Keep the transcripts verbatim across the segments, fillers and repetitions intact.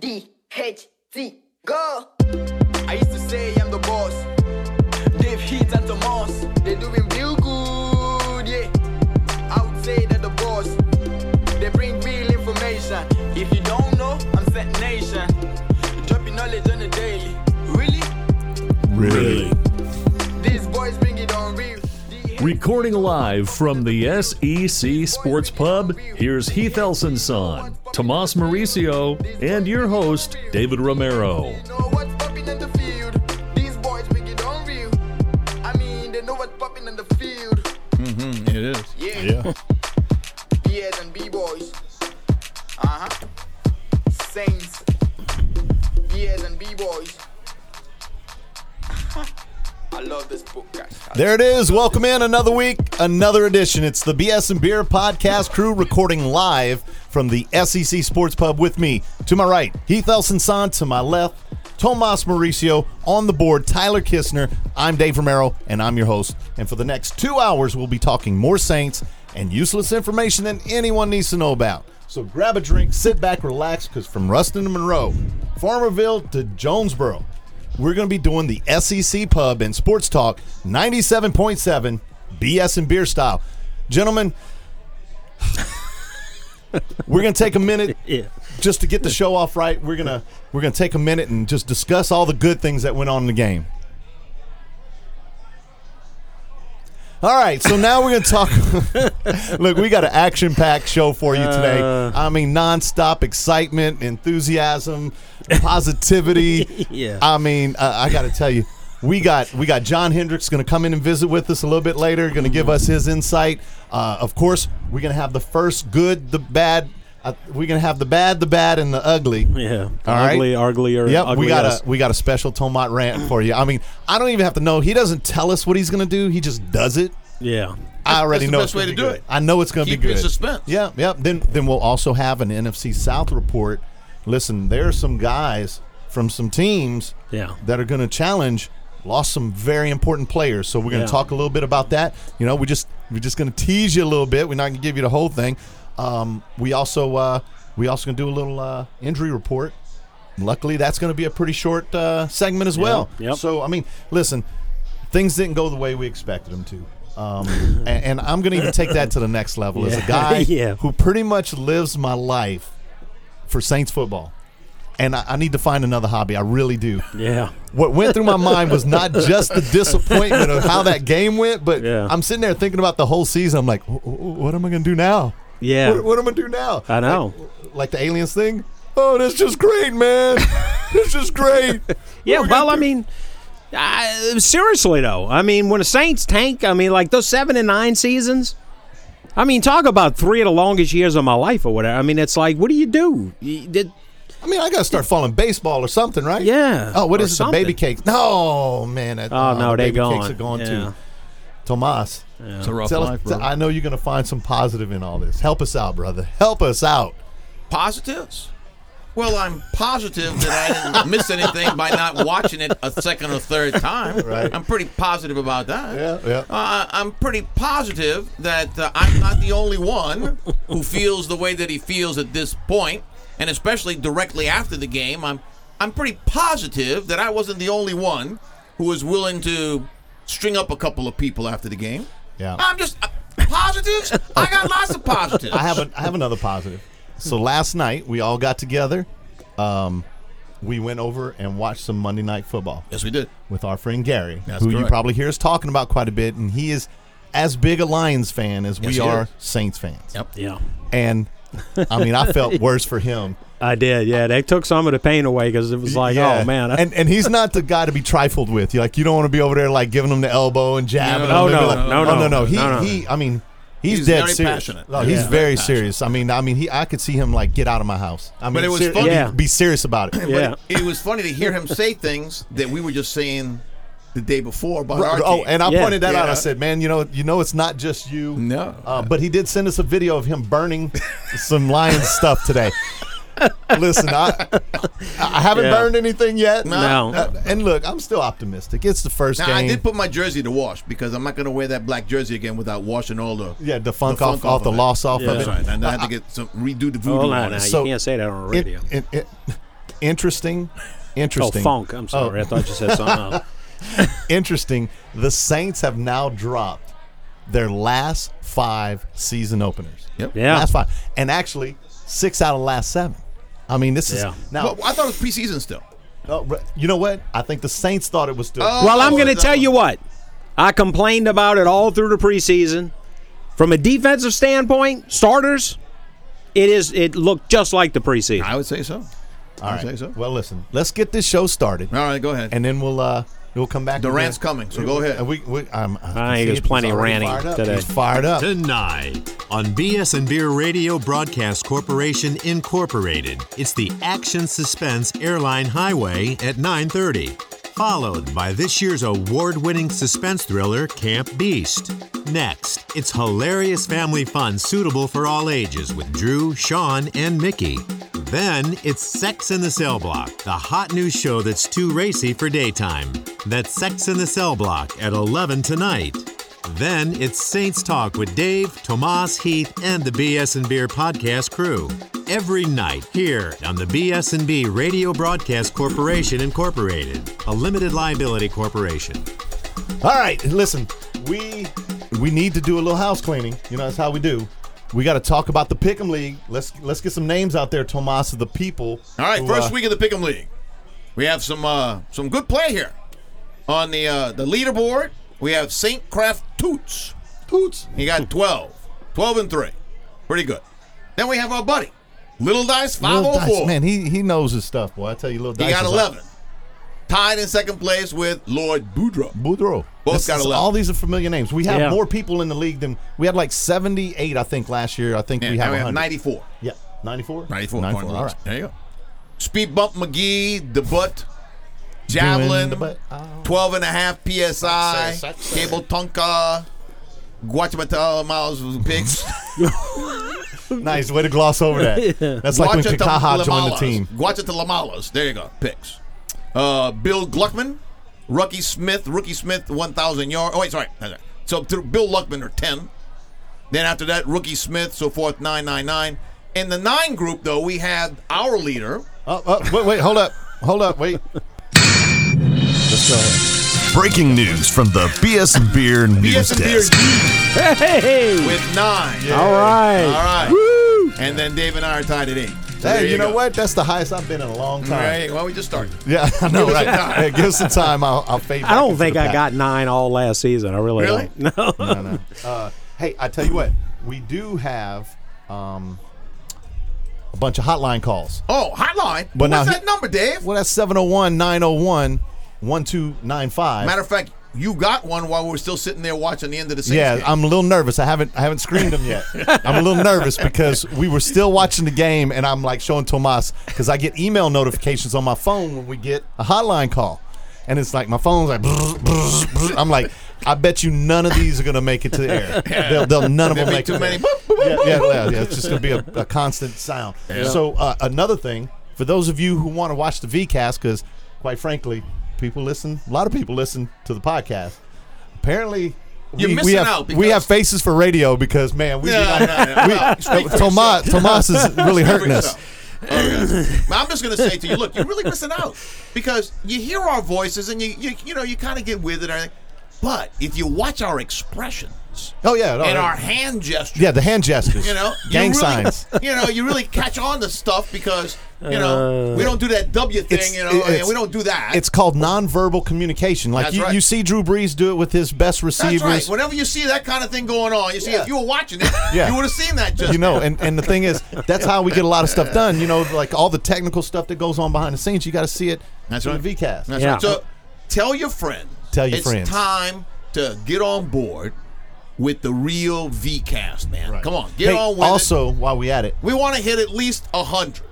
D H T, go! I used to say I'm the boss. They've hit and Tomas. They're doing real good, yeah. I would say that the boss. They bring real information. If you don't know, I'm Set Nation. Dropping knowledge on the daily. Really? Really? These boys bring it on real. Recording live from the S E C Sports Pub, here's Heath Elson-Son, Tomas Mauricio, and your host, David Romero. They know what's popping in the field. These boys bring it on real. I mean, they know what's popping in the field. Mm-hmm, it is. Yeah. Yeah. B S and B-boys. Uh-huh. Saints. B S and B-boys. I love this podcast. There it is. Welcome in another week, another edition. It's the B S and Beer podcast crew recording live from the S E C Sports Pub with me. To my right, Heath Elson-Son. To my left, Tomas Mauricio. On the board, Tyler Kistner. I'm Dave Romero, and I'm your host. And for the next two hours, we'll be talking more Saints and useless information than anyone needs to know about. So grab a drink, sit back, relax, because from Ruston to Monroe, Farmerville to Jonesboro, we're going to be doing the S E C Pub and Sports Talk ninety-seven point seven B S and Beer style. Gentlemen, we're going to take a minute Yeah. just to get the show off right. We're going to we're going to take a minute and just discuss all the good things that went on in the game. All right, so now we're going to talk. Look, we got an action-packed show for you today. Uh, I mean, nonstop excitement, enthusiasm, positivity. Yeah. I mean, uh, I got to tell you, we got we got John Hendricks going to come in and visit with us a little bit later, going to give us his insight. Uh, of course, we're going to have the first good, the bad. Uh, we're going to have the bad, the bad, and the ugly. Yeah. All right. ugly, uglier. Yep, ugly we got as- a we got a special Tomat rant for you. I mean, I don't even have to know. He doesn't tell us what he's going to do. He just does it. Yeah. I already That's the know best it's way gonna to be do good. it. I know it's going to be Keep you good. in suspense. Yeah, yeah. Then then we'll also have an N F C South report. Listen, there are some guys from some teams Yeah. that are going to challenge. Lost some very important players, so we're going to Yeah. talk a little bit about that. You know, we just we're just going to tease you a little bit. We're not going to give you the whole thing. Um, we also uh, we also going to do a little uh, injury report. Luckily, that's going to be a pretty short uh, segment as well. yep. So I mean, listen, things didn't go the way we expected them to. Um, and, and I'm going to even take that to the next level as a Yeah. guy Yeah. who pretty much lives my life for Saints football. And I, I need to find another hobby. I really do. Yeah. What went through my mind was not just the disappointment of how that game went, but Yeah. I'm sitting there thinking about the whole season. I'm like, "Wh- wh- what am I going to do now? Yeah. What, what am I going to do now? I know. Like, like the aliens thing? Oh, that's just great, man. That's just great. Yeah. What we Well, gonna I do? mean, uh, seriously though, I mean, when the Saints tank, I mean, like those seven and nine seasons. I mean, talk about three of the longest years of my life or whatever. I mean, it's like, what do you do? You did, I mean, I got to start following baseball or something, right? Yeah, Oh, what or is it? The something. baby cakes? No, man. That, Oh, no, the they baby gone. cakes are gone Yeah. too. Tomas, It's a rough tell life, us, bro. I know you're going to find some positive in all this. Help us out, brother. Help us out. Positives? Well, I'm positive that I didn't miss anything by not watching it a second or third time. Right. I'm pretty positive about that. Yeah, yeah. Uh, I'm pretty positive that uh, I'm not the only one who feels the way that he feels at this point, and especially directly after the game. I'm I'm pretty positive that I wasn't the only one who was willing to string up a couple of people after the game. Yeah. I'm just uh, positives. I got lots of positives. I have a, I have another positive. So last night we all got together. Um, we went over and watched some Monday Night Football Yes, we did. with our friend Gary, That's who you correct. probably hear us talking about quite a bit, and he is as big a Lions fan as Yes, we he are is. Saints fans. Yep. yeah. And I mean, I felt worse for him. I did. Yeah. They took some of the pain away because it was like, Yeah. oh man. I- and and he's not the guy to be trifled with. You like you don't want to be over there like giving him the elbow and jabbing No, him. no, and be no, like, no, oh, no. no, no. He No, no. he. I mean, he's, He's dead very serious. passionate. No, he's Yeah. very Very serious. I mean, I mean, he. I could see him like get out of my house. I mean, it was ser- funny. be- Yeah. Be serious about it. yeah. But it was funny to hear him say things that we were just saying the day before about Right, our oh, team. and I Yeah. pointed that out. I Yeah. said, "Man, you know, you know, it's not just you." No. uh, but he did send us a video of him burning some Lions stuff today. Listen, I I haven't Yeah. burned anything yet. No. Uh, and look, I'm still optimistic. It's the first Now, game. I did put my jersey to wash because I'm not going to wear that black jersey again without washing all the yeah, the funk, the off, funk off, off the of it. loss off Yeah. of That's it. right. And I had to get some redo the voodoo Hold on on now. it. So- you can't say that on the It- radio. it- it- Interesting. Oh, Interesting. funk. I'm sorry. Oh. I thought you said something else. Interesting. The Saints have now dropped their last five season openers. Yep. Yeah. Last five. And actually, six out of the last seven. I mean, this is Yeah. now. Well, I thought it was preseason still. oh, re- you know what? I think the Saints thought it was still. Oh. Well, I'm going to no. tell you what. I complained about it all through the preseason. From a defensive standpoint, starters, it is. It looked just like the preseason. I would say so. All I right. would say so. Well, listen. Let's get this show started, All right, go ahead. and then we'll uh we'll come back. Durant's again. coming, so go ahead. And we, we, um, I think see there's it. plenty He's of already ranting fired up. today. He's fired up. Tonight on B S and Beer Radio Broadcast Corporation Incorporated, it's the action suspense Airline Highway at nine thirty, followed by this year's award-winning suspense thriller Camp Beast. Next, it's hilarious family fun suitable for all ages with Drew, Sean, and Mickey. Then it's Sex in the Cell Block, the hot new show that's too racy for daytime. That's Sex in the Cell Block at eleven tonight. Then it's Saints Talk with Dave, Tomas, Heath, and the B S and Beer podcast crew. Every night here on the B S and B Radio Broadcast Corporation Incorporated, a limited liability corporation. All right, listen, we we need to do a little house cleaning. You know, that's how we do. We got to talk about the Pick'em League. Let's let's get some names out there, Tomas, of the people. All right, who, first uh, week of the Pick'em League. We have some uh, some good play here. On the uh, the leaderboard, we have Saint Craft Toots. Toots. He got twelve. twelve and three. Pretty good. Then we have our buddy, Little Dice five Little oh four. Dice, man, he he knows his stuff, boy. I tell you, Little Dice. He got is eleven. Tied in second place with Lloyd Boudreaux. Boudreaux. Both This got is- eleven. All these are familiar names. We have Yeah. more people in the league than we had, like seventy-eight, I think, last year. I think Yeah, we now have we have one hundred. ninety-four. Yeah, ninety-four. ninety-four. ninety-four. All right. There you go. Speed Bump McGee, the butt, Javelin, Doing the butt. Oh. twelve and a half P S I, Sexy, sexy. Cable Tonka, Guatemala Miles Picks. Nice way to gloss over that. That's like when Kakaha joined the team. Guatemala. There you go. Picks. Uh, Bill Gluckman, Rookie Smith, Rookie Smith, one thousand yards. Oh, wait, sorry. So to Bill Luckman are ten. Then after that, Rookie Smith, so forth, nine nine nine. In the nine group, though, we had our leader. Oh, oh, wait, wait, hold up. Hold up, wait. Let's go. Breaking news from the B S and Beer B news S and Beer desk. Hey! with nine. All right. All right. Woo! And then Dave and I are tied at eight. So there Hey, you know go. what? That's the highest I've been in a long time. Right. Well, we just started. Yeah, I know, Give us right? some time. Yeah, give us some time. I'll, I'll fade. I back don't into think the I pack. got nine all last season. I really, Really? don't. No. No, no. Uh, hey, I tell you what, we do have um, a bunch of hotline calls. Oh, hotline. But What's now that he- number, Dave? Well, that's seven oh one, nine oh one, one two nine five. Matter of fact, you got one while we were still sitting there watching the end of the Saints Yeah, game. I'm a little nervous. I haven't I haven't screened them yet. I'm a little nervous because we were still watching the game, and I'm like showing Tomas because I get email notifications on my phone when we get a hotline call, and it's like my phone's like. Brr, brr, brr. I'm like, I bet you none of these are gonna make it to the air. They'll, they'll none of them There'll be make too it. many. there. Boop, boop, boop, Yeah, boop, yeah, boop. yeah, yeah. It's just gonna be a, a constant sound. So uh, another thing for those of you who want to watch the VCast, because quite frankly, people listen. A lot of people listen to the podcast. Apparently, You're we, missing we have out we because- have faces for radio because man, we do No, not, no, no, we, no. Speak for Tomas yourself. Tomas is really Speak for hurting us. yourself. Okay. I'm just going to say to you, look, you're really missing out because you hear our voices and you you, you know you kind of get with it, and everything. But if you watch our expressions Oh yeah, no, and no. our hand gestures, yeah, the hand gestures, you know, you gang really, signs. you know, you really catch on to stuff because you know we don't do that W thing, It's- you know, it's- we don't do that. It's called nonverbal communication. Like That's you, right. you see Drew Brees do it with his best That's receivers. right. Whenever you see that kind of thing going on, you see Yeah. if you were watching it, Yeah. you would have seen that just You know, and, and the thing is, that's how we get a lot of stuff done. You know, like all the technical stuff that goes on behind the scenes, you got to see it That's in right. the VCast. That's Yeah. right. So tell your friends. Tell your it's friends. time to get on board with the real VCast, man. Right. Come on, get Hey, on with also, while we at it, it. We want to hit at least a hundred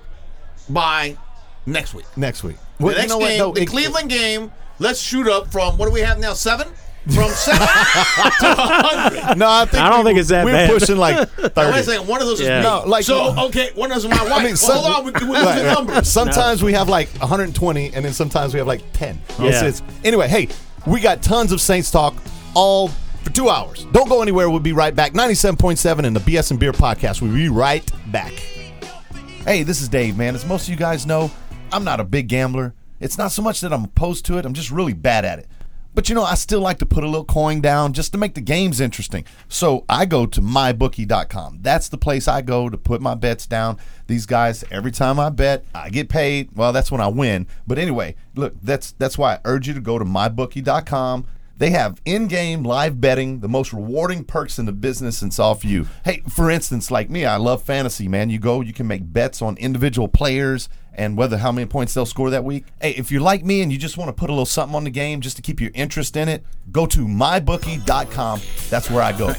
by next week. next week. The Well, next you know what, game, though? the It- Cleveland game. Let's shoot up from what do we have now? Seven. From seven to a hundred. No, I think I don't we, think it's that we're bad. pushing like Now, thirty. wait a second. One of those is Yeah. me. No, like- so okay. One of those is my wife. I mean, well, some- hold on. We, we lose Right, the right. numbers. Sometimes we have like one hundred twenty, and then sometimes we have like ten. Yeah. It's- it's- anyway, hey, we got tons of Saints talk all for two hours. Don't go anywhere. We'll be right back. ninety-seven point seven in the B S and Beer podcast. We'll be right back. Hey, this is Dave, man. As most of you guys know, I'm not a big gambler. It's not so much that I'm opposed to it. I'm just really bad at it. But, you know, I still like to put a little coin down just to make the games interesting. So I go to my bookie dot com. That's the place I go to put my bets down. These guys, every time I bet, I get paid. Well, that's when I win. But anyway, look, that's that's why I urge you to go to my bookie dot com. They have in-game live betting, the most rewarding perks in the business, and it's all for you. Hey, for instance, like me, I love fantasy, man. You go, you can make bets on individual players and whether how many points they'll score that week. Hey, if you're like me and you just want to put a little something on the game just to keep your interest in it, go to my bookie dot com. That's where I go.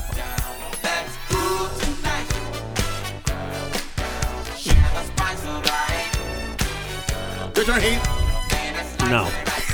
Your turn, Heath. No.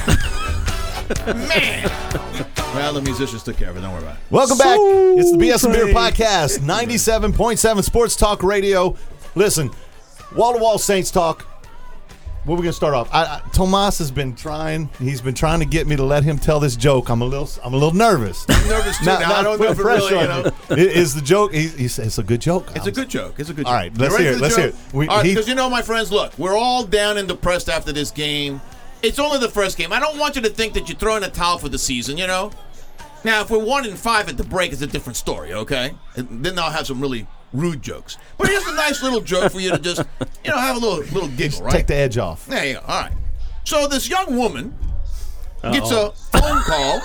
Man. Well, the musicians took care of it. Don't worry about it. Welcome back. It's the B S and Beer Great. Podcast, ninety-seven point seven Sports Talk Radio. Listen, wall-to-wall Saints talk. Where are we going to start off? I, I, Tomas has been trying. He's been trying to get me to let him tell this joke. I'm a little. I'm a little nervous. I'm nervous too. Not- now. not I don't know if it putting really, you pressure know. on you. It- Is the joke? He, he said it's a good joke. It's a good joke. It's a good joke. All right, You let's ready hear for it. the Let's joke? hear it. We- All right, he- because you know, my friends, look, we're all down and depressed after this game. It's only the first game. I don't want you to think that you're throwing a towel for the season, you know? Now, if we're one and five at the break, it's a different story, okay? And then I'll have some really rude jokes. But here's a nice little joke for you to just, you know, have a little little giggle, right? Take the edge off. There you go. All right. So this young woman gets a phone call,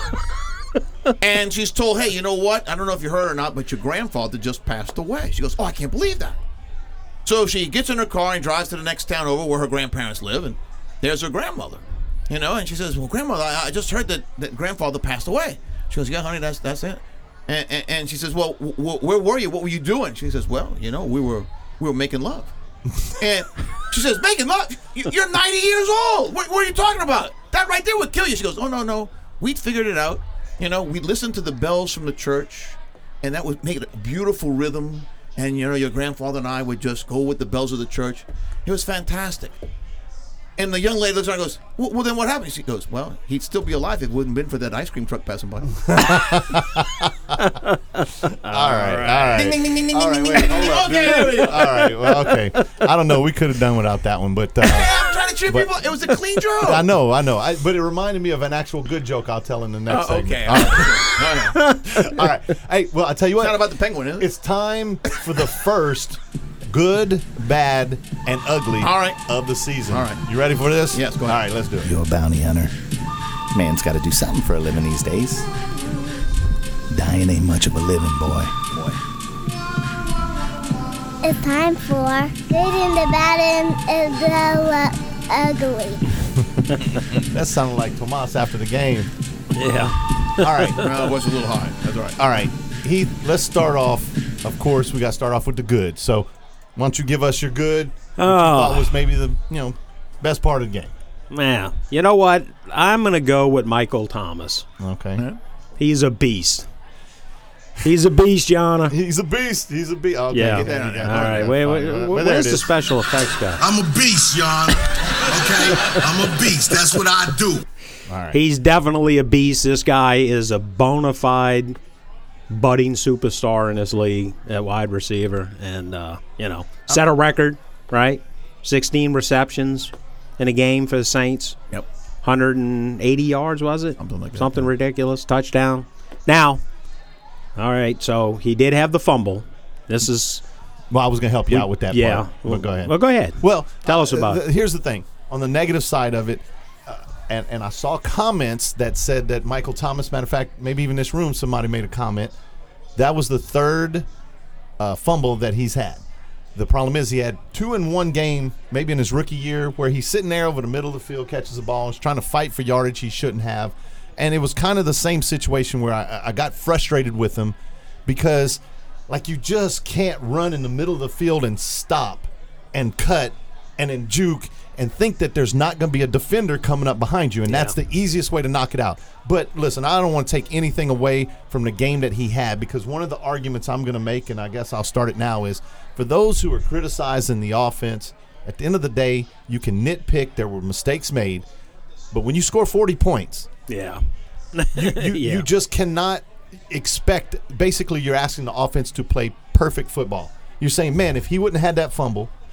and she's told, hey, you know what? I don't know if you heard or not, but your grandfather just passed away. She goes, oh, I can't believe that. So she gets in her car and drives to the next town over where her grandparents live, and there's her grandmother. You know, and she says, well, grandmother, I, I just heard that, that grandfather passed away. She goes, yeah, honey, that's that's it. And, and, and she says, well, w- w- where were you? What were you doing? She says, well, you know, we were we were making love. And she says, making love? You- You're ninety years old. What, what are you talking about? That right there would kill you. She goes, oh, no, no. We figured it out. You know, we listened to the bells from the church, and that would make it a beautiful rhythm. And, you know, your grandfather and I would just go with the bells of the church. It was fantastic. And the young lady looks around and goes, well, well, then what happened? She goes, well, he'd still be alive if it wouldn't have been for that ice cream truck passing by. All right, all right. Ding, ding, ding, ding, ding, All right, ding, wait, ding, hold ding. up. Okay, there we go. All right, well, okay. I don't know. We could have done without that one, but uh, Hey, I'm trying to cheer But- people. It was a clean joke. I know, I know. I, but it reminded me of an actual good joke I'll tell in the next Oh, segment. okay. All right. No, no. All right. Hey, well, I tell you It's not what. about the penguin, is it? It's time for the first good, bad, and ugly All right. of the season. All right. You ready for this? Yes, go All ahead. right, let's do it. You're a bounty hunter. Man's got to do something for a living these days. Dying ain't much of a living, boy. It's time for Good and the Bad and the uh, Ugly. That sounded like Tomas after the game. Yeah. All right. No, it was a little high. That's all right. All right. Heath, let's start off. Of course, we got to start off with the good. So, why don't you give us your good? What you thought was maybe the you know best part of the game. Yeah. You know what? I'm going to go with Michael Thomas. Okay. He's a beast. He's a beast, Yana. He's a beast. He's a beast. Okay, Yeah. get that in there. All right. Wait, wait, Fine. wait, But there where's it the is. special effects guy? I'm a beast, Jan. Okay? I'm a beast. That's what I do. All right. He's definitely a beast. This guy is a bona fide budding superstar in this league at wide receiver. And, uh, you know, set a record, right? sixteen receptions in a game for the Saints. Yep. one hundred eighty yards, was it? Something like that, Something yeah. ridiculous. Touchdown. Now, all right, so he did have the fumble. This is Well, I was going to help you out with that yeah. part. But go ahead. Well, go ahead. Well, Tell us about th- it. Here's the thing. On the negative side of it, uh, and, and I saw comments that said that Michael Thomas, matter of fact, maybe even this room, somebody made a comment. That was the third uh, fumble that he's had. The problem is he had two in one game, maybe in his rookie year, where he's sitting there over the middle of the field, catches the ball, and is trying to fight for yardage he shouldn't have. And it was kind of the same situation where I, I got frustrated with him because, like, you just can't run in the middle of the field and stop and cut and then juke and think that there's not going to be a defender coming up behind you. And that's the easiest way to knock it out. But listen, I don't want to take anything away from the game that he had, because one of the arguments I'm going to make, and I guess I'll start it now, is for those who are criticizing the offense, at the end of the day, you can nitpick. There were mistakes made. But when you score forty points, Yeah. you, you, Yeah. you just cannot expect – basically you're asking the offense to play perfect football. You're saying, man, if he wouldn't have had that fumble,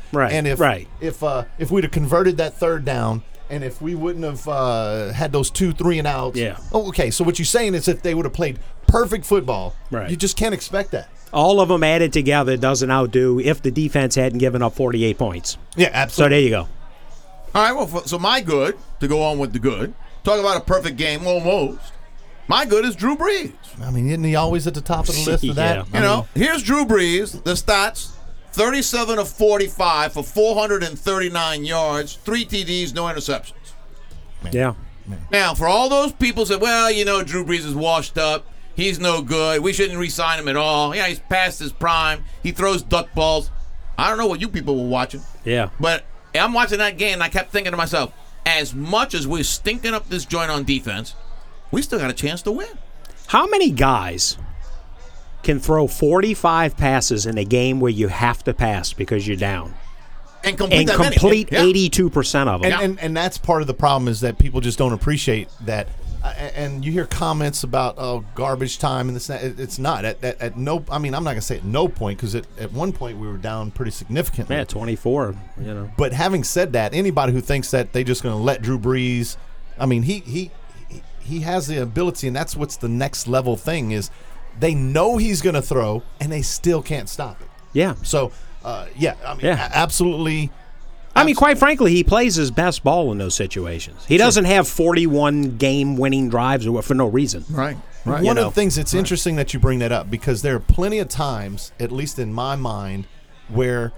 Right, And if right. if uh, if we'd have converted that third down, and if we wouldn't have uh, had those two three and outs, Yeah. Oh, okay. So what you're saying is if they would have played perfect football, Right. you just can't expect that. All of them added together doesn't outdo if the defense hadn't given up forty-eight points. Yeah, So absolutely. there you go. All right, well, f- so my good, to go on with the good, talk about a perfect game almost. My good is Drew Brees. I mean, isn't he always at the top of the list of that? Yeah. You know, here's Drew Brees, the stats, thirty-seven of forty-five for four hundred thirty-nine yards, three T Ds, no interceptions. Yeah. Now, for all those people who say, well, you know, Drew Brees is washed up. He's no good. We shouldn't re-sign him at all. Yeah, he's past his prime. He throws duck balls. I don't know what you people were watching. Yeah. But I'm watching that game, and I kept thinking to myself, as much as we're stinking up this joint on defense, we still got a chance to win. How many guys can throw forty-five passes in a game where you have to pass because you're down? And complete, And that many. complete Yeah. eighty-two percent of them. And, and and that's part of the problem is that people just don't appreciate that. Uh, and you hear comments about oh garbage time and this and that. It- it's not at, at, at no. I mean, I'm not gonna say at no point because at, at one point we were down pretty significantly. Yeah, twenty-four, you know. But having said that, anybody who thinks that they're just gonna let Drew Brees, I mean, he he he- he has the ability, and that's what's the next level thing is they know he's gonna throw and they still can't stop it. Yeah. So uh, yeah, I mean, Yeah. a- absolutely. I mean, quite frankly, he plays his best ball in those situations. He doesn't have forty-one game-winning drives or for no reason. Right. One You of know. the things it's interesting that you bring that up because there are plenty of times, at least in my mind, where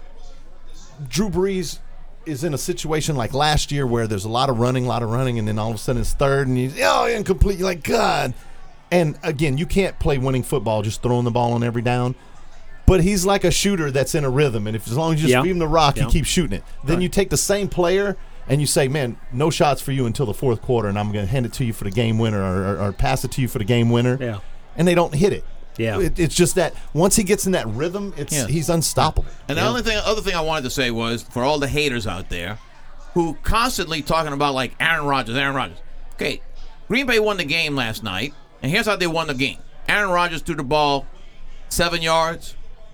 Drew Brees is in a situation like last year where there's a lot of running, a lot of running, and then all of a sudden it's third and he's oh incomplete. You're like God. And again, you can't play winning football just throwing the ball on every down. But he's like a shooter that's in a rhythm, and if as long as you just Yeah. feed him the rock, Yeah. he keeps shooting it. Then you take the same player and you say, "Man, no shots for you until the fourth quarter, and I'm going to hand it to you for the game winner, or, or, or pass it to you for the game winner." Yeah. And they don't hit it. Yeah. It, it's just that once he gets in that rhythm, it's Yeah. he's unstoppable. And the only thing, other thing I wanted to say was for all the haters out there who constantly talking about like Aaron Rodgers, Aaron Rodgers. Okay, Green Bay won the game last night, and here's how they won the game. Aaron Rodgers threw the ball seven yards,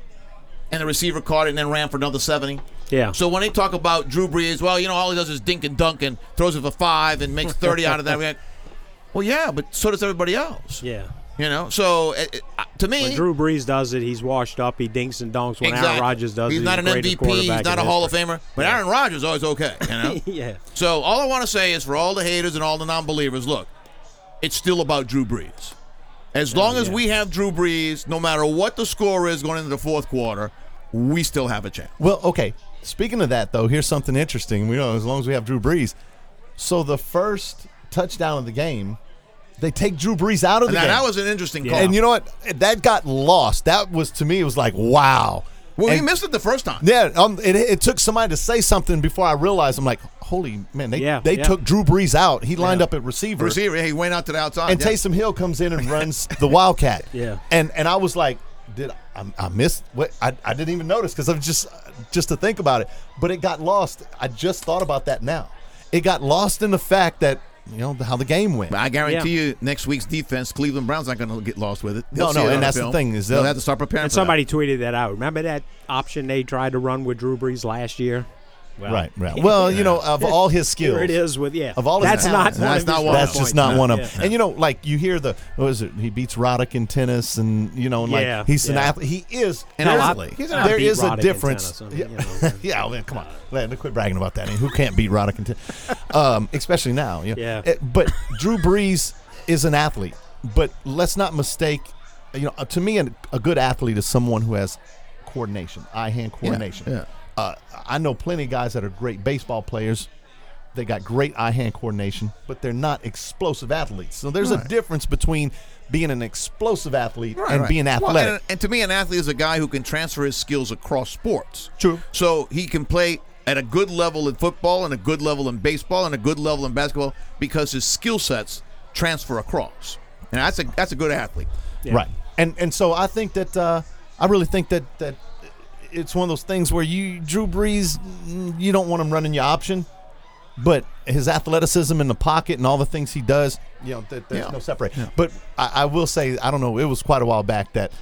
and the receiver caught it and then ran for another seventy. Yeah. So when they talk about Drew Brees, well, you know, all he does is dink and dunk and throws it for five and makes thirty out of that. We're like, well, yeah, but so does everybody else. Yeah. You know, so it, it, uh, to me, When Drew Brees does it, he's washed up. He dinks and dunks. When exactly. Aaron Rodgers does he's it, not he's an the M V greatest P, he's quarterback not in a Hall of history. Famer, but Aaron Rodgers is always okay. You know. Yeah. So all I want to say is for all the haters and all the non-believers, look, it's still about Drew Brees. As long as yeah. we have Drew Brees, no matter what the score is going into the fourth quarter, we still have a chance. Well, okay. Speaking of that, though, here's something interesting. We know as long as we have Drew Brees. So the first touchdown of the game, they take Drew Brees out of And the that, game. that was an interesting call. And you know what? That got lost. That was, to me, it was like, wow. well, and, he missed it the first time. Yeah, um, it, it took somebody to say something before I realized. I'm like, holy man, they Yeah, they yeah. took Drew Brees out. He lined up at receiver. Receiver, he went out to the outside. And yeah. Taysom Hill comes in and runs the Wildcat. Yeah. And and I was like, did I, I missed what? I, I didn't even notice because I'm just just to think about it. But it got lost. I just thought about that now. It got lost in the fact that you know how the game went. I guarantee you, next week's defense, Cleveland Browns not going to get lost with it. No, They'll see no, it and on that's the film. thing is they'll they'll- have to start preparing. And for somebody tweeted that out. Remember that option they tried to run with Drew Brees last year? Well, Right, right. Well, you know, of all his skills, Here it is with yeah. Of all his that's talents. not one That's of not his one of That's them. just not points. one of Yeah. them. And you know, like you hear the what is it? He beats Roddick in tennis, and you know, and like Yeah, he's an yeah. athlete. He is An there's- athlete. He's an There athlete. is Beat a Roddick in difference. tennis, I mean, yeah, you know. yeah. Well, come on, Let- quit bragging about that. I mean, who can't beat Roddick in tennis? Um, especially now. You know? Yeah. Eh, But Drew Brees is an athlete. But let's not mistake. You know, uh, to me, a, a good athlete is someone who has coordination, eye-hand coordination. yeah. Uh, I know plenty of guys that are great baseball players. They got great eye-hand coordination, but they're not explosive athletes. So there's Right. a difference between being an explosive athlete Right, and right. being Well, athletic. and, and to me, an athlete is a guy who can transfer his skills across sports. True. So he can play at a good level in football and a good level in baseball and a good level in basketball because his skill sets transfer across. And that's a that's a good athlete. Right. And and so I think that uh, I really think that that it's one of those things where you Drew Brees, mm, you don't want him running your option, but his athleticism in the pocket and all the things he does, you know, that, there's Yeah. no separate. But I, I will say, I don't know, it was quite a while back that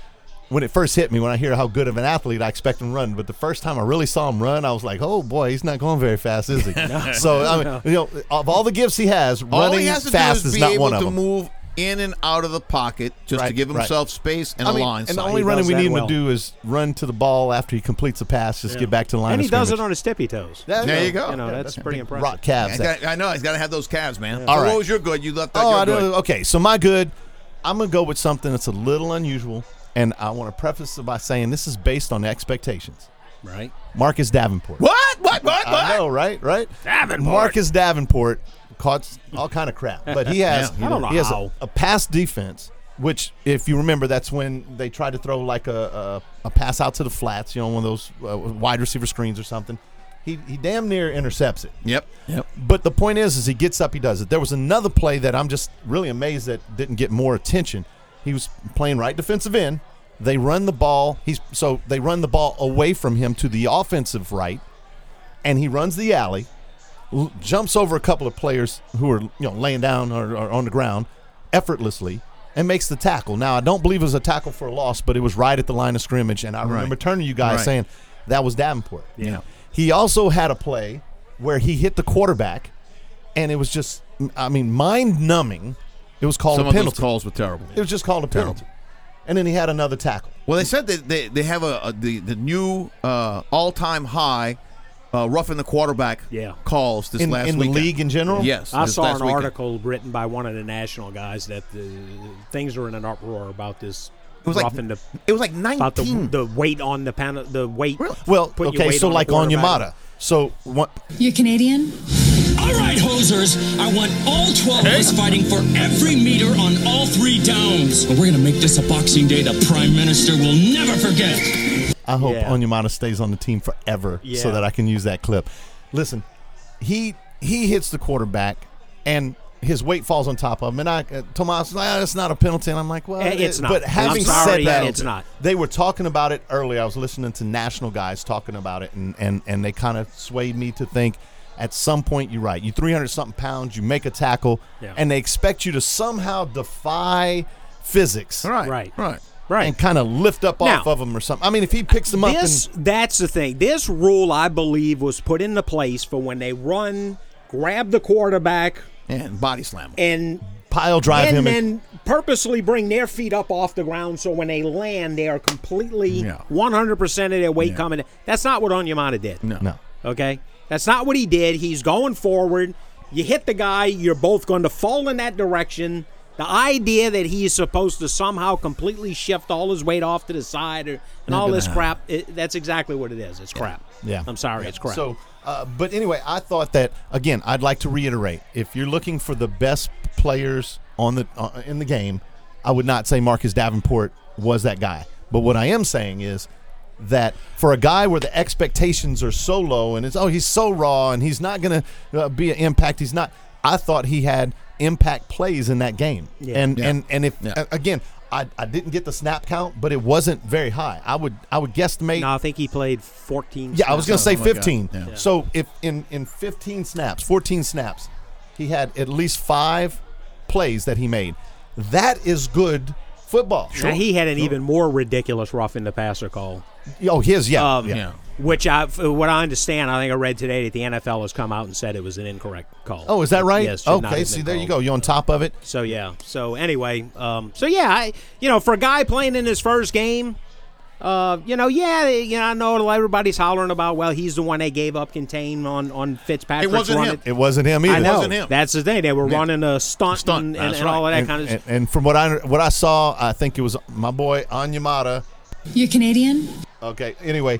when it first hit me, when I hear how good of an athlete I expect him to run, but the first time I really saw him run, I was like, oh boy, he's not going very fast, is he? no, so I mean, no. you know, of all the gifts he has, all running he has to fast do is, is be not able one of to them. move in and out of the pocket just right, to give himself right. space and I a mean, line and sight. the only He running does we that need him well. to do is run to the ball after he completes a pass, just Yeah. get back to the line And of he does scrimmage. it on his tippy toes. There, There you go. You know, Yeah, that's, pretty big impressive. Rock calves. Yeah, I know. He's got to have those calves, man. All So right. what was your good? You left out Oh, your I good. do. Okay, so my good, I'm going to go with something that's a little unusual, and I want to preface it by saying this is based on expectations. Right. Marcus Davenport. What? What? What? What? I know, right? Right? Davenport. Marcus Davenport caught all kind of crap, but he has, Yeah. I don't know he has how. a, a pass defense, which, if you remember, that's when they tried to throw like a, a, a pass out to the flats, you know, one of those uh, wide receiver screens or something. He, he damn near intercepts it. Yep. Yep. But the point is, is he gets up, he does it. There was another play that I'm just really amazed that didn't get more attention. He was playing right defensive end. They run the ball. He's so they run the ball away from him to the offensive right, and he runs the alley, l- jumps over a couple of players who are you know laying down or, or on the ground effortlessly, and makes the tackle. Now I don't believe it was a tackle for a loss, but it was right at the line of scrimmage. And I remember Right. turning to you guys Right. saying that was Davenport. Yeah. He also had a play where he hit the quarterback, and it was just, I mean, mind-numbing. It was called Some a of penalty. those calls were terrible. It was just called a penalty. And then he had another tackle. Well, they said that they, they have a, a the the new uh, all-time high uh, roughing the quarterback Yeah. calls this In, last in the weekend. league in general? Yes. I this saw last an weekend. article written by one of the national guys that the things are in an uproar about this. It was like roughing the, it was like about the, nineteen. the weight on the panel, the weight. Well, putting your okay, weight so on the like on quarterback. Yamada. So what? You Canadian? All right, hosers. I want all twelve of us fighting for every meter on all three downs. But we're going to make this a Boxing Day the Prime Minister will never forget. I hope Yeah. Onyemata stays on the team forever so Yeah. that I can use that clip. Listen, he he hits the quarterback, and his weight falls on top of him. And I, uh, Tomas, ah, it's not a penalty. And I'm like, well, Eh, it it's is. not. But having I'm sorry, said that, it's not. They were talking about it earlier. I was listening to national guys talking about it, and, and, and they kind of swayed me to think at some point you're right. You three hundred something pounds, you make a tackle, Yeah. and they expect you to somehow defy physics. Right. Right. Right. Right. And kind of lift up Now, off of him or something. I mean, if he picks them up This, and that's the thing. This rule, I believe, was put into place for when they run, grab the quarterback, And body slam. him. and pile drive and him in. then purposely bring their feet up off the ground so when they land, they are completely Yeah. one hundred percent of their weight Yeah. coming in. That's not what Onyemata did. No. No. Okay? That's not what he did. He's going forward. You hit the guy, you're both going to fall in that direction. The idea that he is supposed to somehow completely shift all his weight off to the side or, and Not all gonna this happen. crap, it, that's exactly what it is. It's crap. Yeah. I'm sorry, it's crap. So, uh, but anyway, I thought that again. I'd like to reiterate: if you're looking for the best players on the uh, in the game, I would not say Marcus Davenport was that guy. But what I am saying is that for a guy where the expectations are so low and it's oh he's so raw and he's not going to uh, be an impact. He's not. I thought he had impact plays in that game. Yeah. And Yeah. and and if Yeah. uh, again. I, I didn't get the snap count, but it wasn't very high. I would I would guesstimate. no, I think he played fourteen. Yeah, I was going to say Something like that. fifteen. Yeah. So if in, in fifteen snaps, fourteen snaps, he had at least five plays that he made. That is good football. Now, he had an even more ridiculous roughing the passer call. Oh, his, yeah. Um, yeah. Yeah. Which I, what I understand, I think I read today that the N F L has come out and said it was an incorrect call. Oh, is that right? Yes. should not Okay, have see, been there you called. go. You're on top of it. So yeah. So anyway, um, so yeah, I, you know, for a guy playing in his first game, uh, you know, yeah, you know, I know everybody's hollering about. Well, he's the one they gave up contain on on Fitzpatrick. It wasn't him. It wasn't him either. I know. wasn't him. That's the thing. They were Yeah. running a stunt, Stunt, and, and, that's and all of that And, kind of and, stuff. and from what I what I saw, I think it was my boy Onyemata. You Canadian? Okay. Anyway,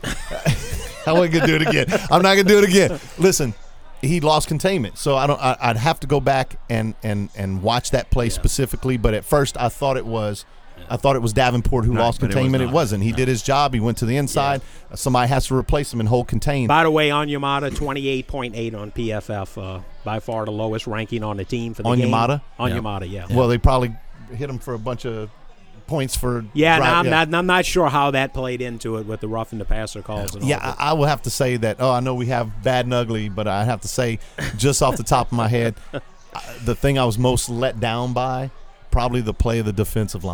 I wasn't gonna do it again. I'm not gonna do it again. Listen, he lost containment, so I don't. I, I'd have to go back and and and watch that play specifically. But at first, I thought it was. I thought it was Davenport who Right, lost but it was containment. It, not. wasn't. He did his job. He went to the inside. Uh, Somebody has to replace him and hold contain. By the way, Onyemata twenty-eight point eight on P F F, uh, by far the lowest ranking on the team for the game. Onyemata? Onyemata, yeah. Well, they probably hit him for a bunch of points for. Yeah, dri- no, I'm, Not, I'm not sure how that played into it with the rough and the passer calls. And all Yeah, of it. I, I will have to say that. Oh, I know we have bad and ugly, but I have to say, just off the top of my head, uh, the thing I was most let down by, probably the play of the defensive line.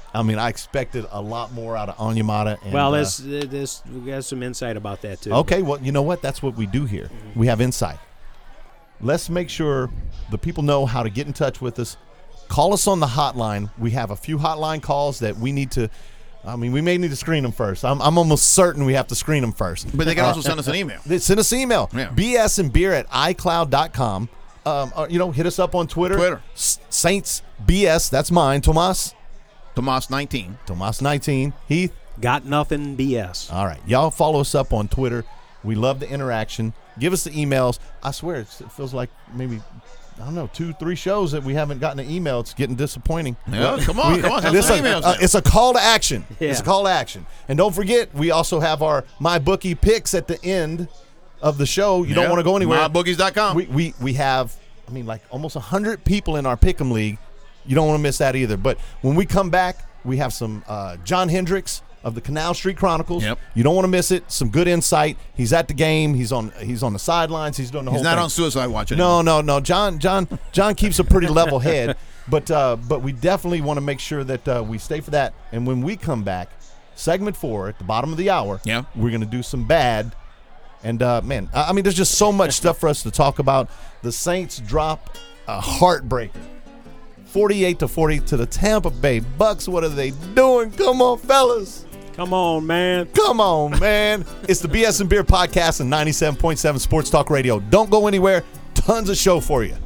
I mean, I expected a lot more out of Onyemata. And, well, uh, there's, there's, we got some insight about that, too. Okay, well, you know what? That's what we do here. We have insight. Let's make sure the people know how to get in touch with us. Call us on the hotline. We have a few hotline calls that we need to, I mean, we may need to screen them first. I'm, I'm almost certain we have to screen them first. But they can also uh, send us an email. They send us an email. Yeah. B S and beer at i cloud dot com. Um, uh, you know, hit us up on Twitter. Twitter. S- Saints B S, that's mine. Tomas. Tomas nineteen. Tomas nineteen. Heath. Got nothing B S. All right. Y'all follow us up on Twitter. We love the interaction. Give us the emails. I swear, it's, it feels like maybe, I don't know, two, three shows that we haven't gotten an email. It's getting disappointing. Yeah, come on, We- come on. Send It's some a, emails uh, now. it's a call to action. Yeah. It's a call to action. And don't forget, we also have our MyBookie picks at the end of the show. You don't Yeah. want to go anywhere. my bookies dot com. We, we, we have, I mean, like almost one hundred people in our Pick'em League. You don't want to miss that either. But when we come back, we have some uh, John Hendricks of the Canal Street Chronicles. Yep. You don't want to miss it. Some good insight. He's at the game. He's on He's on the sidelines. He's doing the He's whole not thing. on Suicide Watch anymore. No, no, no. John John John keeps a pretty level head. But uh, but we definitely want to make sure that uh, we stay for that. And when we come back, segment four at the bottom of the hour, Yeah. we're going to do some bad. And, uh, man, I I mean, there's just so much stuff for us to talk about. The Saints drop a heartbreaker. forty-eight to forty to the Tampa Bay Bucks. What are they doing? Come on, fellas. Come on, man. Come on, man. It's the B S and Beer Podcast and ninety-seven point seven Sports Talk Radio. Don't go anywhere. Tons of show for you.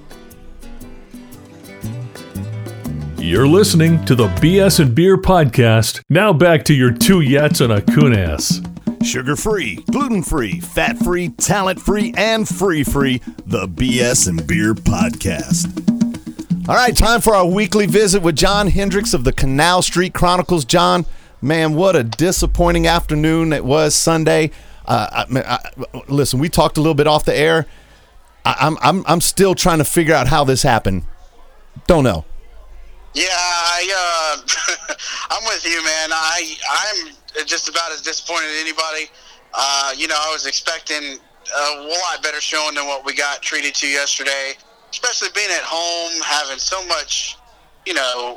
You're listening to the B S and Beer Podcast. Now back to your two Yats and a Kunas. Sugar-free, gluten-free, fat-free, talent-free, and free-free, the B S and Beer Podcast. All right, time for our weekly visit with John Hendricks of the Canal Street Chronicles. John, man, what a disappointing afternoon it was Sunday. Uh, I, I, listen, we talked a little bit off the air. I, I'm I'm I'm still trying to figure out how this happened. Don't know. Yeah, I, uh, I'm with you, man. I I'm just about as disappointed as anybody. Uh, you know, I was expecting a lot better showing than what we got treated to yesterday. Especially being at home, having so much, you know,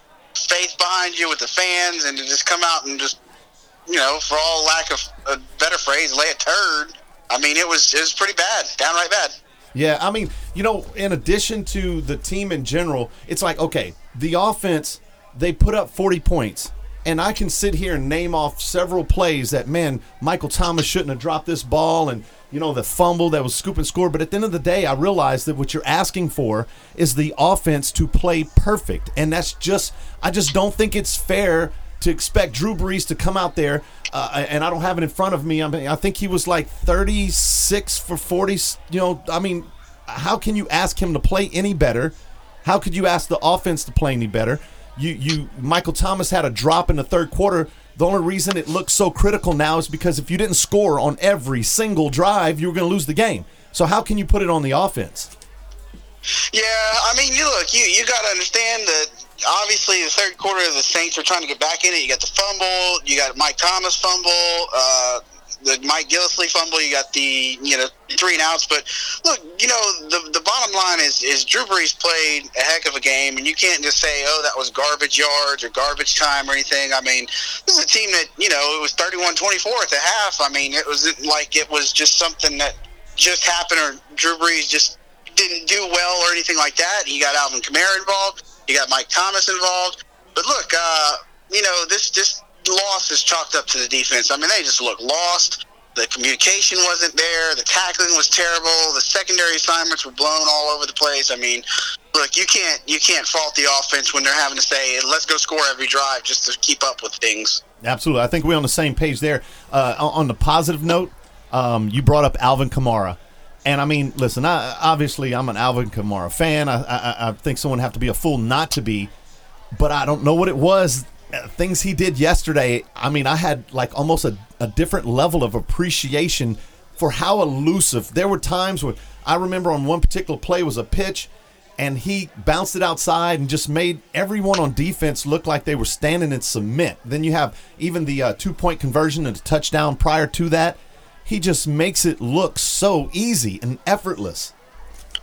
faith behind you with the fans, and to just come out and just, you know, for all lack of a better phrase, lay a turd. I mean, it was it was pretty bad, downright bad. Yeah, I mean, you know, in addition to the team in general, it's like, okay, the offense, they put up forty points. And I can sit here and name off several plays that, man, Michael Thomas shouldn't have dropped this ball, and, you know, the fumble that was scoop and score. But at the end of the day, I realized that what you're asking for is the offense to play perfect. And that's just, I just don't think it's fair to expect Drew Brees to come out there, uh, and I don't have it in front of me. I mean, I think he was like thirty-six for forty. You know, I mean, how can you ask him to play any better? How could you ask the offense to play any better? You, you, Michael Thomas had a drop in the third quarter. The only reason it looks so critical now is because if you didn't score on every single drive, you were going to lose the game. So how can you put it on the offense? Yeah, I mean, you look, you you got to understand that obviously the third quarter the Saints are trying to get back in it. You got the fumble, you got Mike Thomas fumble, uh, the Mike Gillislee fumble, you got the, you know, three and outs. But look, you know, the the bottom line is is Drew Brees played a heck of a game, and you can't just say, oh, that was garbage yards or garbage time or anything. I mean, this is a team that, you know, it was thirty-one twenty-four at the half. I mean, it wasn't like it was just something that just happened or Drew Brees just didn't do well or anything like that. You got Alvin Kamara involved. You got Mike Thomas involved. But look, uh, you know, this this loss is chalked up to the defense. I mean, they just look lost. The communication wasn't there. The tackling was terrible. The secondary assignments were blown all over the place. I mean, look, you can't you can't fault the offense when they're having to say, let's go score every drive just to keep up with things. Absolutely. I think we're on the same page there. Uh, on the positive note, um, you brought up Alvin Kamara. And, I mean, listen, I, obviously I'm an Alvin Kamara fan. I, I, I think someone have to be a fool not to be. But I don't know what it was. Uh, things he did yesterday, I mean, I had like almost a, a different level of appreciation for how elusive. There were times where I remember on one particular play was a pitch, and he bounced it outside and just made everyone on defense look like they were standing in cement. Then you have even the uh, two-point conversion and the touchdown prior to that. He just makes it look so easy and effortless.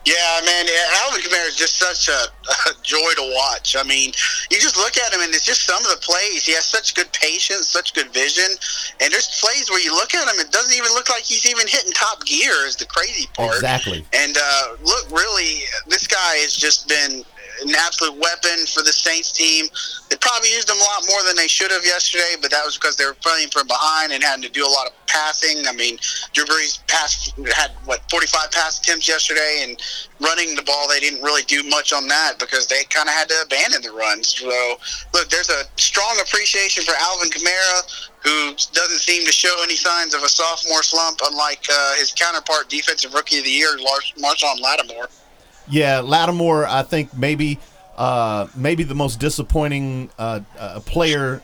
Yeah, man, Alvin Kamara is just such a, a joy to watch. I mean, you just look at him, and it's just some of the plays. He has such good patience, such good vision, and there's plays where you look at him, it doesn't even look like he's even hitting top gear is the crazy part. Exactly. And uh, look, really, this guy has just been an absolute weapon for the Saints team. They probably used him a lot more than they should have yesterday, but that was because they were playing from behind and having to do a lot of passing. I mean, Drew Brees passed, had, what, forty-five pass attempts yesterday, and running the ball, they didn't really do much on that because they kind of had to abandon the runs. So, look, there's a strong appreciation for Alvin Kamara, who doesn't seem to show any signs of a sophomore slump, unlike uh, his counterpart, Defensive Rookie of the Year, Marshawn Lattimore. Yeah, Lattimore, I think maybe uh, maybe the most disappointing uh, uh, player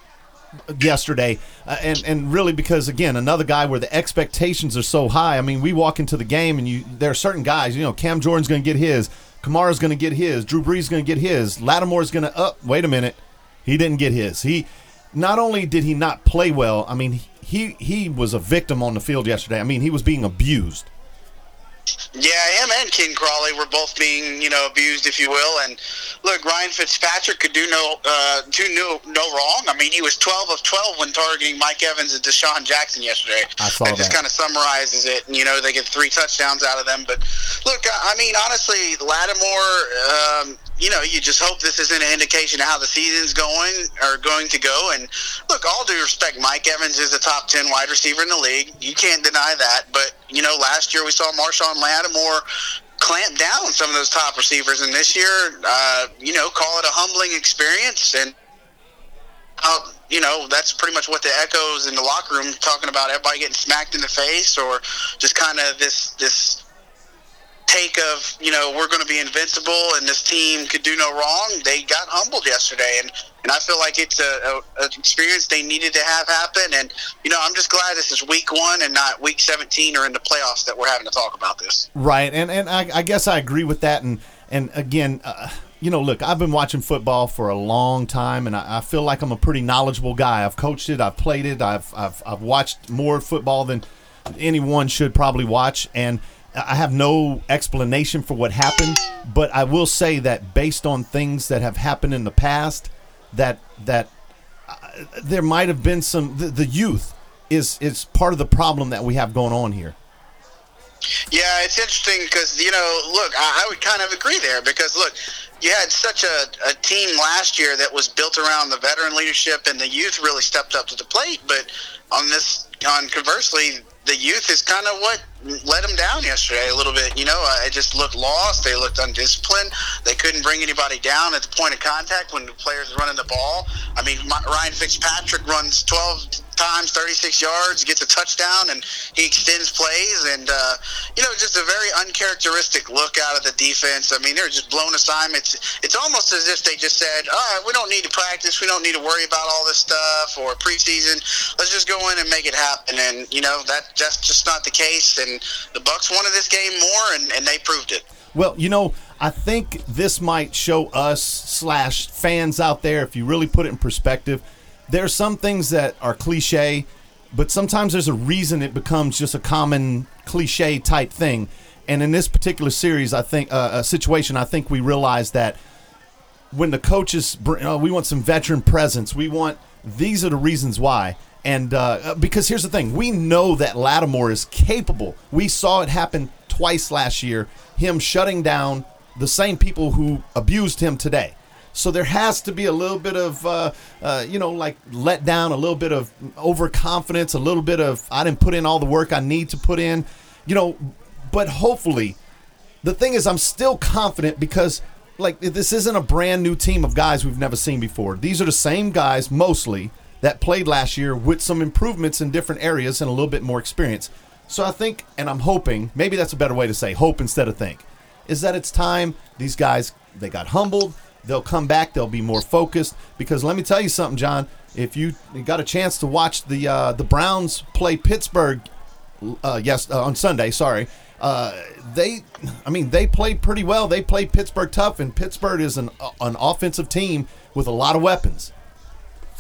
yesterday, uh, and and really because again another guy where the expectations are so high. I mean, we walk into the game and you there are certain guys. You know, Cam Jordan's going to get his, Kamara's going to get his, Drew Brees is going to get his, Lattimore's going to. Oh, wait a minute, he didn't get his. He not only did he not play well. I mean, he he was a victim on the field yesterday. I mean, he was being abused. Yeah, him and Ken Crawley were both being, you know, abused, if you will. And look, Ryan Fitzpatrick could do no, uh, do no, no wrong. I mean, he was twelve of twelve when targeting Mike Evans and Deshaun Jackson yesterday. I saw that. that. Just kind of summarizes it. And, you know, they get three touchdowns out of them. But look, I mean, honestly, Lattimore, um, you know, you just hope this isn't an indication of how the season's going or going to go. And look, all due respect, Mike Evans is a top ten wide receiver in the league. You can't deny that. But, you know, last year we saw Marshawn Lattimore clamp down some of those top receivers. And this year, uh, you know, call it a humbling experience. And, uh, you know, that's pretty much what the echoes in the locker room talking about everybody getting smacked in the face or just kind of this this – take of, you know, we're going to be invincible and this team could do no wrong. They got humbled yesterday, and, and I feel like it's a, a, an experience they needed to have happen. And, you know, I'm just glad this is week one and not week seventeen or in the playoffs that we're having to talk about this. Right, and and I, I guess I agree with that. And, and again, uh, you know, look, I've been watching football for a long time, and I, I feel like I'm a pretty knowledgeable guy. I've coached it, I've played it, I've, I've, I've watched more football than anyone should probably watch, and I have no explanation for what happened, but I will say that based on things that have happened in the past, that that uh, there might have been some. The, the youth is is part of the problem that we have going on here. Yeah, it's interesting because, you know, look, I, I would kind of agree there because, look, you had such a, a team last year that was built around the veteran leadership and the youth really stepped up to the plate. But on this, on conversely, the youth is kind of what let them down yesterday a little bit. You know, I just looked lost. They looked undisciplined. They couldn't bring anybody down at the point of contact when the players are running the ball. I mean, Ryan Fitzpatrick runs twelve times, thirty-six yards, gets a touchdown, and he extends plays. And, uh, you know, just a very uncharacteristic look out of the defense. I mean, they're just blown assignments. It's almost as if they just said, all right, we don't need to practice. We don't need to worry about all this stuff or preseason. Let's just go in and make it happen. And, you know, that that's just not the case. And the Bucs wanted this game more, and, and they proved it. Well, you know, I think this might show us slash fans out there, if you really put it in perspective, there are some things that are cliche, but sometimes there's a reason it becomes just a common cliche type thing. And in this particular series, I think uh, a situation, I think we realized that when the coaches, uh, we want some veteran presence. We want, these are the reasons why. And uh, because here's the thing, we know that Lattimore is capable. We saw it happen twice last year, him shutting down the same people who abused him today. So there has to be a little bit of, uh, uh, you know, like let down, a little bit of overconfidence, a little bit of I didn't put in all the work I need to put in, you know. But hopefully, the thing is, I'm still confident because, like, this isn't a brand new team of guys we've never seen before. These are the same guys mostly that played last year with some improvements in different areas and a little bit more experience. So I think, and I'm hoping, maybe that's a better way to say hope instead of think, is that it's time these guys, they got humbled. They'll come back. They'll be more focused. Because let me tell you something, John. If you got a chance to watch the uh, the Browns play Pittsburgh, uh, yes, uh, on Sunday. Sorry, uh, they, I mean, they played pretty well. They played Pittsburgh tough, and Pittsburgh is an an offensive team with a lot of weapons. Yeah,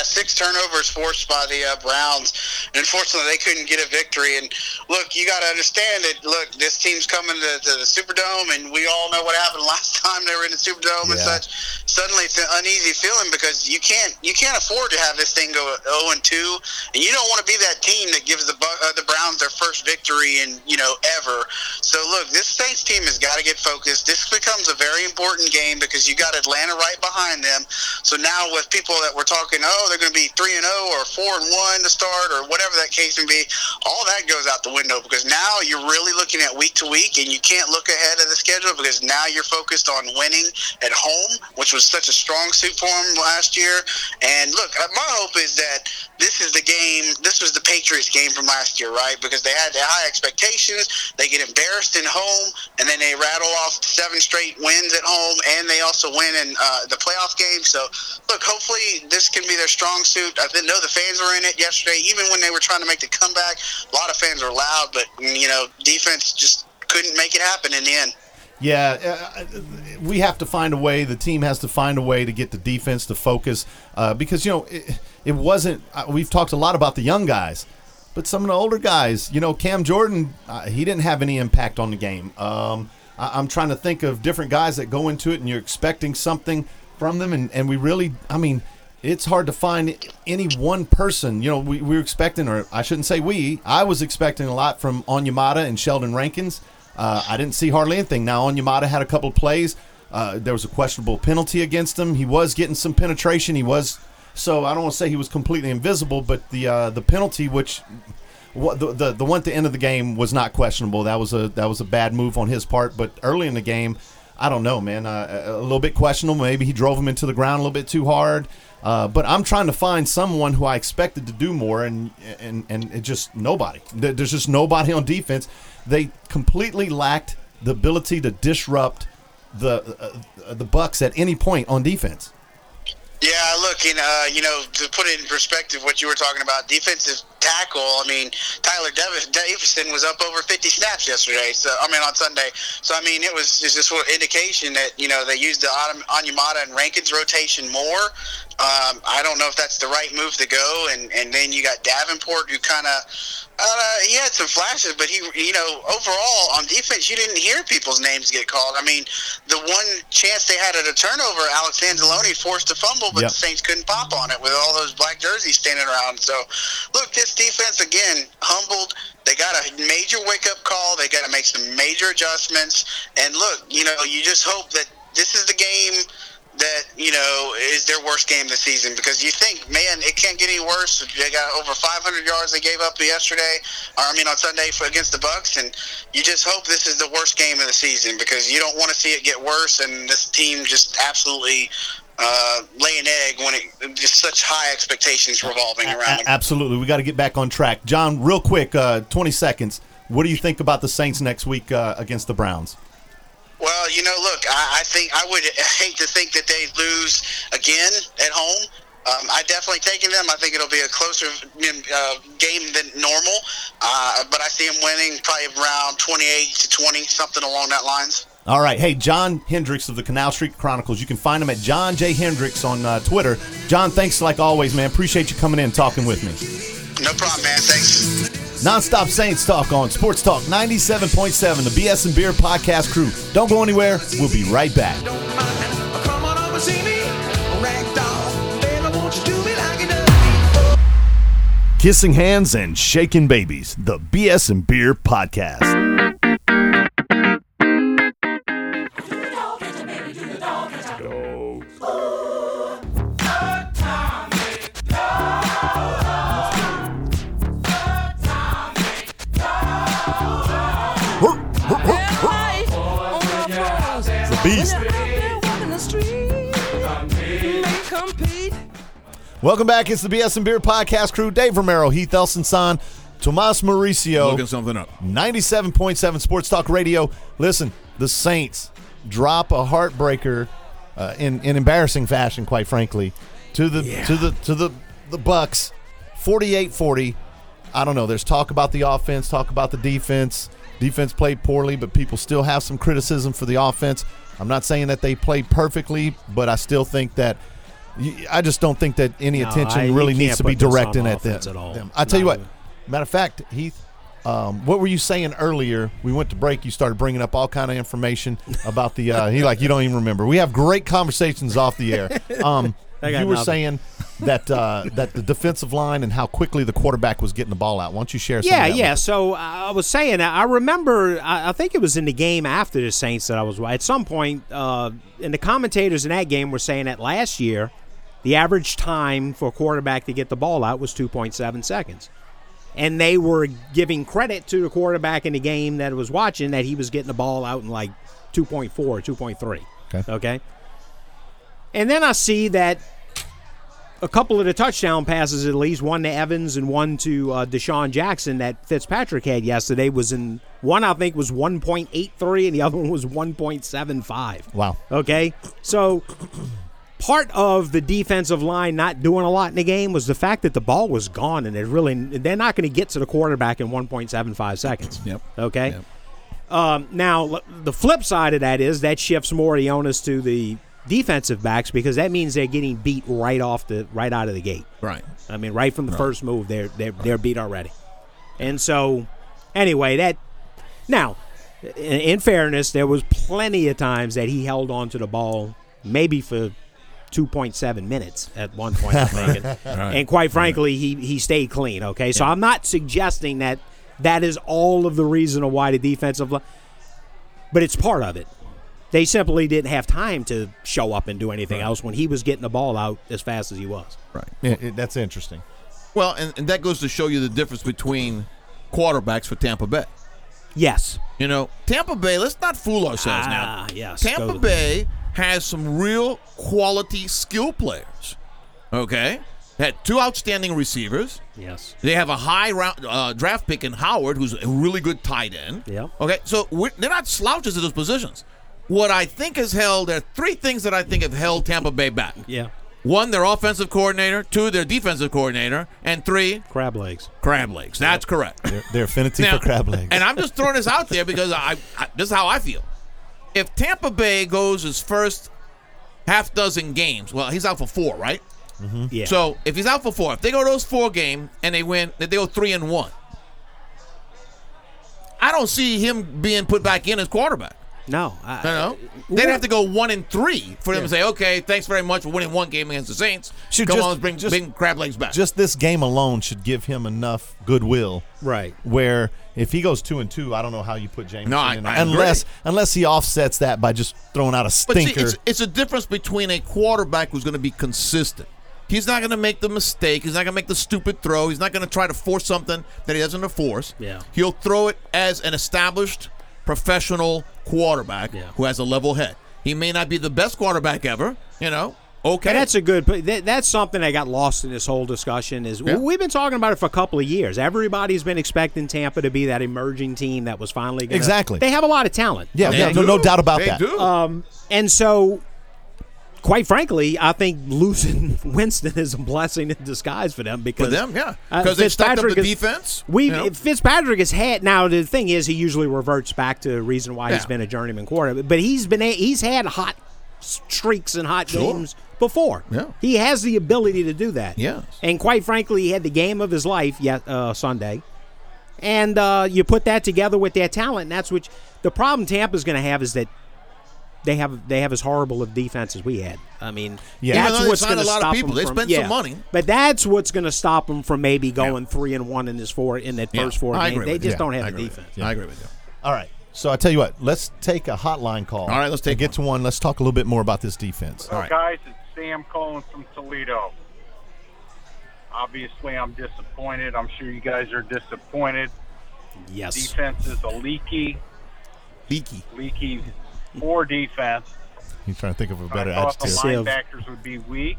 Yeah, six turnovers forced by the uh, Browns. And unfortunately, they couldn't get a victory. And look, you got to understand that, look, this team's coming to, to the Superdome, and we all know what happened last time they were in the Superdome Yeah. and such. Suddenly, it's an uneasy feeling because you can't you can't afford to have this thing go oh and two, and you don't want to be that team that gives the Bu- uh, the Browns their first victory in, you know, ever. So, look, this Saints team has got to get focused. This becomes a very important game because you got Atlanta right behind them. So now with people that were talking, oh, they're going to be three and oh or four and one to start or whatever that case may be, all that goes out the window because now you're really looking at week to week, and you can't look ahead of the schedule because now you're focused on winning at home, which was such a strong suit for them last year. And look, uh, my hope is that this is the game, this was the Patriots game from last year, right? Because they had the high expectations, they get embarrassed in home, and then they rattle off seven straight wins at home, and they also win in uh, the playoff game. So, look, hopefully this can be their strong suit. I didn't know the fans were in it yesterday. Even when they were trying to make the comeback, a lot of fans were loud, but, you know, defense just couldn't make it happen in the end. Yeah, uh, we have to find a way. The team has to find a way to get the defense to focus uh, because, you know, it, it wasn't uh, – we've talked a lot about the young guys, but some of the older guys, you know, Cam Jordan, uh, he didn't have any impact on the game. Um, I, I'm trying to think of different guys that go into it and you're expecting something from them, and, and we really – I mean – it's hard to find any one person. You know, we, we were expecting, or I shouldn't say we, I was expecting a lot from Onyemata and Sheldon Rankins. Uh, I didn't see hardly anything. Now, Onyemata had a couple of plays. Uh, there was a questionable penalty against him. He was getting some penetration. He was, so I don't want to say he was completely invisible, but the uh, the penalty, which what the, the the one at the end of the game was not questionable. That was a that was a bad move on his part. But early in the game, I don't know, man, uh, a little bit questionable. Maybe he drove him into the ground a little bit too hard. Uh, but I'm trying to find someone who I expected to do more, and and and it just nobody. There's just nobody on defense. They completely lacked the ability to disrupt the uh, the Bucs at any point on defense. Yeah, look, and, uh, you know, to put it in perspective, what you were talking about, defensive tackle, I mean, Tyler Davis, Davison was up over fifty snaps yesterday, so I mean, on Sunday. So, I mean, it was it's just an indication that, you know, they used the Onyemata and Rankins rotation more. Um, I don't know if that's the right move to go, and, and then you got Davenport, who kind of, uh, he had some flashes, but he, you know, overall on defense, you didn't hear people's names get called. I mean, the one chance they had at a turnover, Alex Anzalone forced a fumble, but Yep. the Saints couldn't pop on it with all those black jerseys standing around. So, look, this defense, again, humbled. They got a major wake-up call. They got to make some major adjustments. And, look, you know, you just hope that this is the game that, you know, is their worst game this season, because you think, man, it can't get any worse. They got over five hundred yards they gave up yesterday, or I mean on Sunday for against the Bucs, and you just hope this is the worst game of the season because you don't want to see it get worse and this team just absolutely uh, lay an egg when it just such high expectations revolving around them. Absolutely. We got to get back on track. John, real quick, uh, twenty seconds. What do you think about the Saints next week uh, against the Browns? Well, you know, look, I, I think I would hate to think that they lose again at home. Um, I definitely taking them. I think it'll be a closer uh, game than normal, uh, but I see them winning probably around twenty-eight to twenty, something along that lines. All right. Hey, John Hendricks of the Canal Street Chronicles. You can find him at John J. Hendricks on uh, Twitter. John, thanks like always, man. Appreciate you coming in and talking with me. No problem, man. Thanks. Nonstop Saints Talk on Sports Talk ninety-seven point seven, the B S and Beer podcast crew. Don't go anywhere. We'll be right back. Kissing hands and shaking babies, the B S and Beer podcast. The beast. Welcome back. It's the B S and Beer podcast crew. Dave Romero, Heath Elson-Son, Tomas Mauricio. Looking something up. ninety-seven point seven Sports Talk Radio. Listen, the Saints drop a heartbreaker uh, in in embarrassing fashion, quite frankly, to the Yeah. to the to the the Bucs, forty-eight forty. I don't know. There's talk about the offense, talk about the defense. Defense played poorly, but people still have some criticism for the offense. I'm not saying that they played perfectly, but I still think that You, I just don't think that any No, attention I- you really can't needs to be put this on directed at them. offense at all. them. I tell you Not what. Matter of fact, Heath, um, what were you saying earlier? We went to break. You started bringing up all kind of information about the. Uh, he like you don't even remember. We have great conversations off the air. Um, I got you were nothing. saying that uh, that the defensive line and how quickly the quarterback was getting the ball out. Why don't you share? Some Yeah, of that yeah. with us? So uh, I was saying, I remember, I, I think it was in the game after the Saints that I was at some point, uh, and the commentators in that game were saying that last year, the average time for a quarterback to get the ball out was two point seven seconds. And they were giving credit to the quarterback in the game that was watching that he was getting the ball out in like two point four, two point three. Okay. Okay. And then I see that a couple of the touchdown passes, at least one to Evans and one to uh, Deshaun Jackson, that Fitzpatrick had yesterday was in one. I think was one point eight three, and the other one was one point seven five. Wow. Okay, so part of the defensive line not doing a lot in the game was the fact that the ball was gone, and it really they're not going to get to the quarterback in one point seven five seconds. Yep. Okay. Yep. Um, now the flip side of that is that shifts more of the onus to the defensive backs because that means they're getting beat right off the right out of the gate. Right. I mean, right from the Right. first move, they're they're they're beat already. And so, anyway, that now, in, in fairness, there was plenty of times that he held on to the ball, maybe for two point seven minutes at one point, I think. And, Right. and quite frankly, he he stayed clean. Okay, so I'm not suggesting that that is all of the reason of why the defensive line, but it's part of it. They simply didn't have time to show up and do anything Right. else when he was getting the ball out as fast as he was. Right. Yeah, it, that's interesting. Well, and, and that goes to show you the difference between quarterbacks for Tampa Bay. Yes. You know, Tampa Bay, let's not fool ourselves Ah, now. yes, Tampa go- Bay has some real quality skill players. Okay? Had two outstanding receivers. Yes. They have a high round, uh, draft pick in Howard, who's a really good tight end. Yeah. Okay, so we're, they're not slouches at those positions. What I think has held, there are three things that I think have held Tampa Bay back. Yeah. One, their offensive coordinator. Two, their defensive coordinator. And three, Crab legs. crab legs. That's correct. Their, their affinity Now- for crab legs. And I'm just throwing this out there because I, I this is how I feel. If Tampa Bay goes his first half dozen games, well, he's out for four, right? Mm-hmm. Yeah. So if he's out for four, if they go those four games and they win, they go three and one. I don't see him being put back in as quarterback. No. I, You know, they'd have to go one and three for them to say, "Okay, thanks very much for winning one game against the Saints. Should Come just- on, let's bring, just- bring crab legs back." Just this game alone should give him enough goodwill. Right. Where if he goes two and two, I don't know how you put James No, I- in I unless agree. unless he offsets that by just throwing out a But see, stinker. it's, it's a difference between a quarterback who's going to be consistent. He's not going to make the mistake. He's not going to make the stupid throw. He's not going to try to force something that he doesn't force. Yeah. He'll throw it as an established professional quarterback Yeah. who has a level head. He may not be the best quarterback ever, you know. Okay. And that's a good. But that, that's something that got lost in this whole discussion. Is Yeah. we've been talking about it for a couple of years. Everybody's been expecting Tampa to be that emerging team that was finally gonna, Exactly. They have a lot of talent. yeah, They yeah, no, no do. doubt about They that. do. Um, and so, quite frankly, I think losing Winston is a blessing in disguise for them because For them, yeah. uh, Because they stepped up the Fitzpatrick is- defense. We you know. Fitzpatrick has had now. The thing is, he usually reverts back to the reason why he's Yeah. been a journeyman quarterback. But he's been a- he's had hot streaks and hot Sure. games before. Yeah. He has the ability to do that. Yes. And quite frankly, he had the game of his life yet uh, Sunday. And uh, you put that together with their talent, and that's what the problem Tampa's going to have is that they have they have as horrible of defense as we had. I mean, Yeah. that's Even though they what's signed going to a lot of stop people. them They from, spent yeah. some money. But that's what's going to stop them from maybe going three and one in this four in that Yeah. first four I games. agree They with just you. don't I have the agree with defense. you. I agree with you. All right. So I tell you what, let's take a hotline call. All right, let's take and get one. to one. Let's talk a little bit more about this defense. All right. Guys, it's Sam calling from Toledo. Obviously, I'm disappointed. I'm sure you guys are disappointed. Yes. Defense is a leaky, Leaky. leaky, poor defense. He's trying to think of a better I thought the adjective. linebackers would be weak.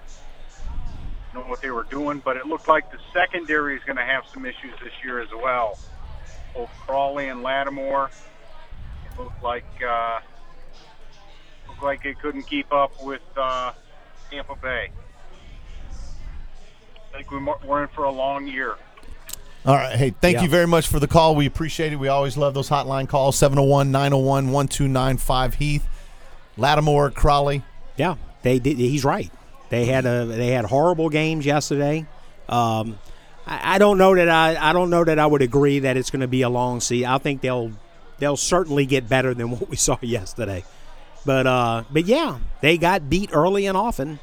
Know what they were doing, but it looked like the secondary is going to have some issues this year as well. Both Crawley and Lattimore it looked like uh, looked like they couldn't keep up with uh, Tampa Bay. I think we mo- we're in for a long year. All right. Hey, thank Yeah. you very much for the call. We appreciate it. We always love those hotline calls. seven oh one, nine oh one, one two nine five Heath. Lattimore, Crawley. Yeah, they did. He's right. They had a they had horrible games yesterday. Um, I, I don't know that I I don't know that I would agree that it's going to be a long season. I think they'll they'll certainly get better than what we saw yesterday. But uh, but yeah, they got beat early and often.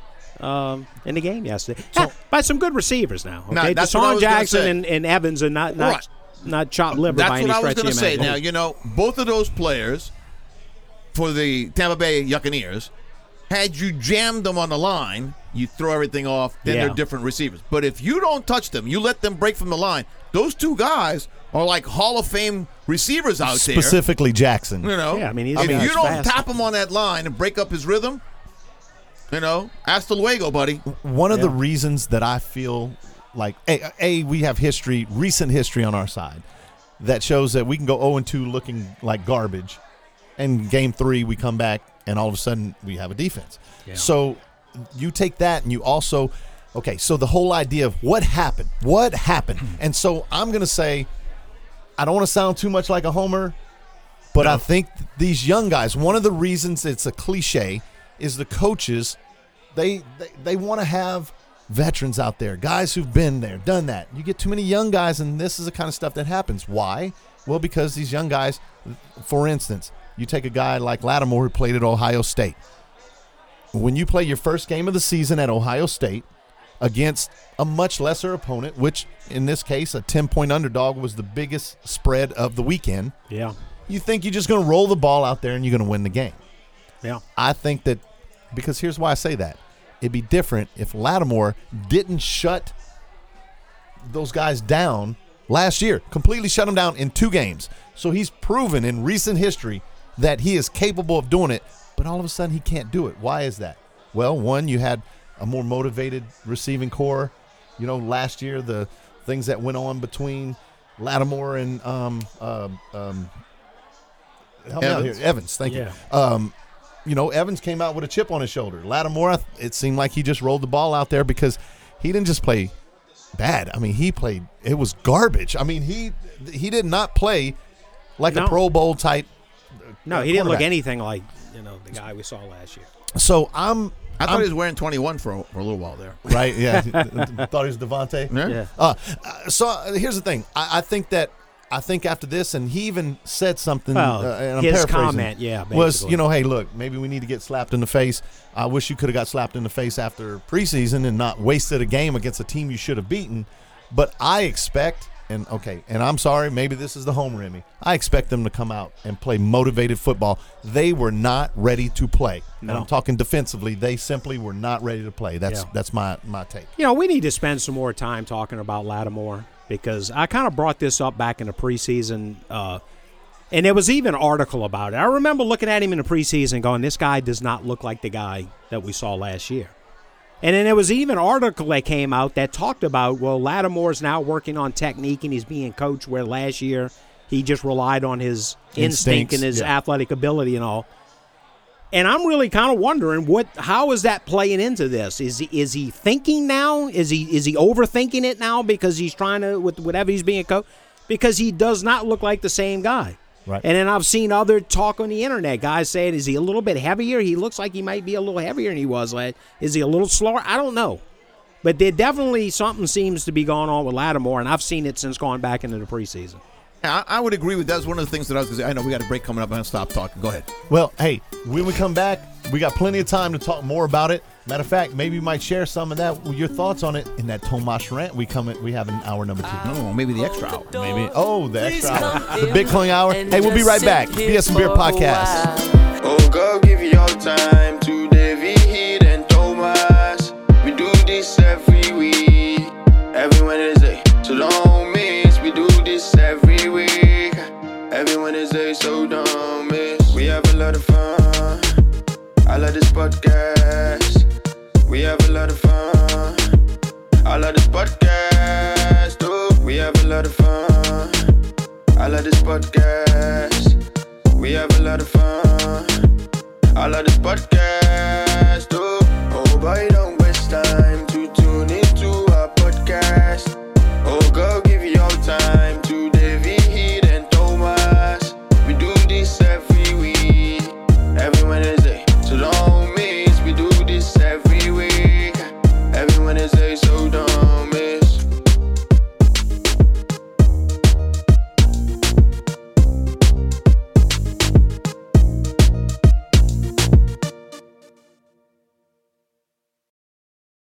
Um, in the game yesterday, so, yeah, by some good receivers now. Okay, now, that's Deshaun Jackson and, and Evans are not not right. not chopped liver that's by any what stretch I was of the say. imagination. Now you know both of those players for the Tampa Bay Buccaneers. Had you jammed them on the line, you throw everything off. Then Yeah. they're different receivers. But if you don't touch them, you let them break from the line. Those two guys are like Hall of Fame receivers out there. Specifically Jackson. You know, Yeah, I mean, he's if fast, you don't fast. tap him on that line and break up his rhythm, you know, hasta luego, buddy. One of Yeah. the reasons that I feel like a, a we have history, recent history on our side that shows that we can go oh and two looking like garbage, and game three we come back and all of a sudden we have a defense. Yeah. So you take that and you also okay. So the whole idea of what happened, what happened, and so I'm going to say I don't want to sound too much like a homer, but I think these young guys. One of the reasons it's a cliche is the coaches. They they, they want to have veterans out there, guys who've been there, done that. You get too many young guys, and this is the kind of stuff that happens. Why? Well, because these young guys, for instance, you take a guy like Lattimore who played at Ohio State. When you play your first game of the season at Ohio State against a much lesser opponent, which in this case, a ten-point underdog was the biggest spread of the weekend, Yeah, you think you're just going to roll the ball out there and you're going to win the game. yeah. I think that because here's why I say that. It'd be different if Lattimore didn't shut those guys down last year, completely shut them down in two games. So he's proven in recent history that he is capable of doing it, but all of a sudden he can't do it. Why is that? Well, one, you had a more motivated receiving core. You know, last year, the things that went on between Lattimore and um, um, um, help me out Evans. here. Evans, thank Yeah. you. Um, you know, Evans came out with a chip on his shoulder. Lattimore, it seemed like he just rolled the ball out there because he didn't just play bad. I mean, he played – it was garbage. I mean, he he did not play like No. a Pro Bowl type No, uh, he didn't look quarterback. anything like you know the guy we saw last year. So I'm – I thought he was wearing twenty-one for a, for a little while there. Right, yeah. Thought he was Devontae. Yeah. Yeah. Uh, uh, so uh, here's the thing. I, I think that I think after this, and he even said something. Well, uh, and I'm his paraphrasing, comment, yeah, was basically. you know, hey, look, maybe we need to get slapped in the face. I wish you could have got slapped in the face after preseason and not wasted a game against a team you should have beaten. But I expect, and okay, and I'm sorry, maybe this is the homer in me. I expect them to come out and play motivated football. They were not ready to play. No. And I'm talking defensively. They simply were not ready to play. That's Yeah. that's my my take. You know, we need to spend some more time talking about Lattimore because I kind of brought this up back in the preseason, uh, and there was even an article about it. I remember looking at him in the preseason going, this guy does not look like the guy that we saw last year. And then there was even an article that came out that talked about, well, Lattimore's now working on technique and he's being coached where last year he just relied on his instinct Instincts, and his yeah. athletic ability and all. And I'm really kind of wondering what, how is that playing into this? Is he, is he thinking now? Is he is he overthinking it now because he's trying to with whatever he's being coached? Because he does not look like the same guy. Right. And then I've seen other talk on the internet, guys saying, is he a little bit heavier? He looks like he might be a little heavier than he was last. Is he a little slower? I don't know. But there definitely something seems to be going on with Lattimore, and I've seen it since going back into the preseason. I, I would agree with that. That's one of the things that I was going to say. I know we got a break coming up. I'm going to stop talking. Go ahead. Well, hey, when we come back, we got plenty of time to talk more about it. Matter of fact, maybe you might share some of that, your thoughts on it in that Tomas rant. We come, in, we have in hour number two. Oh, maybe the extra hour. Maybe. Oh, the extra hour, the Big Cling Hour. Hey, we'll be right back. B S and Beer Podcast. Oh, God, give you all time to David Heat and Thomas. We do this every week, every Wednesday. So don't miss. We do this every week, every Wednesday. So don't miss. We have a lot of fun. I love this podcast. We have a lot of fun. I love this podcast. Oh, we have a lot of fun. I love this podcast. We have a lot of fun. I love this podcast. Oh, oh boy, don't waste time to